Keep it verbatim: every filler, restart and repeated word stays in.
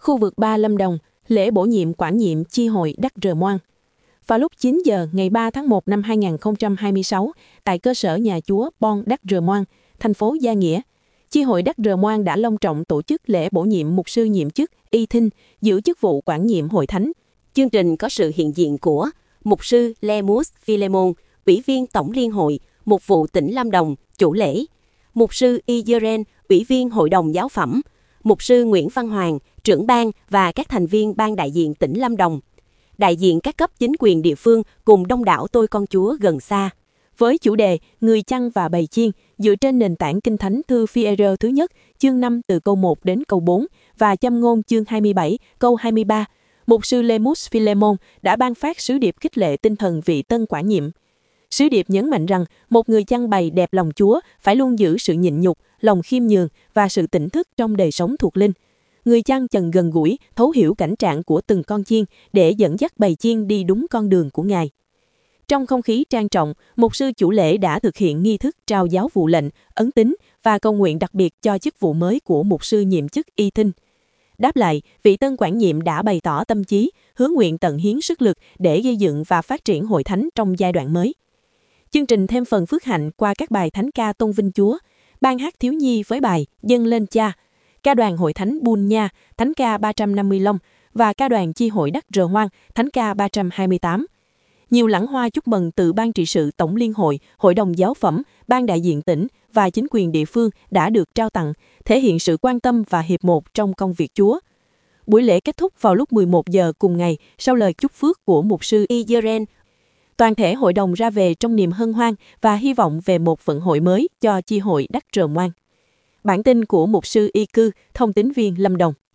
Khu vực ba Lâm Đồng, lễ bổ nhiệm quản nhiệm chi hội Đắc Rờ Moan. Vào lúc chín giờ ngày ba tháng một năm hai nghìn không trăm hai mươi sáu, tại cơ sở nhà chúa Bon Đắc Rờ Moan, thành phố Gia Nghĩa, chi hội Đắc Rờ Moan đã long trọng tổ chức lễ bổ nhiệm mục sư nhiệm chức Y Thinh giữ chức vụ quản nhiệm hội thánh. Chương trình có sự hiện diện của mục sư Lemus Philemon, ủy viên tổng liên hội, mục vụ tỉnh Lâm Đồng, chủ lễ; mục sư Izeren, ủy viên hội đồng giáo phẩm; mục sư Nguyễn Văn Hoàng, trưởng ban và các thành viên ban đại diện tỉnh Lâm Đồng; đại diện các cấp chính quyền địa phương cùng đông đảo tôi con Chúa gần xa. Với chủ đề Người chăn và bầy chiên, dựa trên nền tảng Kinh Thánh thư Phi-e-rơ thứ nhất, chương năm từ câu một đến câu bốn và Châm ngôn chương hai mươi bảy, câu hai mươi ba, mục sư Lemus Philemon đã ban phát sứ điệp khích lệ tinh thần vị tân quản nhiệm. Sứ điệp nhấn mạnh rằng một người chăn bầy đẹp lòng Chúa phải luôn giữ sự nhịn nhục, lòng khiêm nhường và sự tỉnh thức trong đời sống thuộc linh. Người chăn cần gần gũi, thấu hiểu cảnh trạng của từng con chiên để dẫn dắt bầy chiên đi đúng con đường của Ngài. Trong không khí trang trọng, mục sư chủ lễ đã thực hiện nghi thức trao giáo vụ lệnh, ấn tín và cầu nguyện đặc biệt cho chức vụ mới của mục sư nhiệm chức Y Thinh. Đáp lại, vị tân quản nhiệm đã bày tỏ tâm chí, hứa nguyện tận hiến sức lực để gây dựng và phát triển hội thánh trong giai đoạn mới. Chương trình thêm phần phước hạnh qua các bài thánh ca tôn vinh Chúa, ban hát thiếu nhi với bài Dâng lên Cha, ca đoàn hội thánh Bun Nha, thánh ca ba trăm năm mươi lăm và ca đoàn chi hội Đắc Rờ Moan, thánh ca ba trăm hai mươi tám. Nhiều lẵng hoa chúc mừng từ ban trị sự tổng liên hội, hội đồng giáo phẩm, ban đại diện tỉnh và chính quyền địa phương đã được trao tặng, thể hiện sự quan tâm và hiệp một trong công việc Chúa. Buổi lễ kết thúc vào lúc mười một giờ cùng ngày sau lời chúc phước của mục sư Izeren. Toàn thể hội đồng ra về trong niềm hân hoan và hy vọng về một vận hội mới cho chi hội Đắc Rờ Moan. Bản tin của mục sư Y Cư, thông tín viên Lâm Đồng.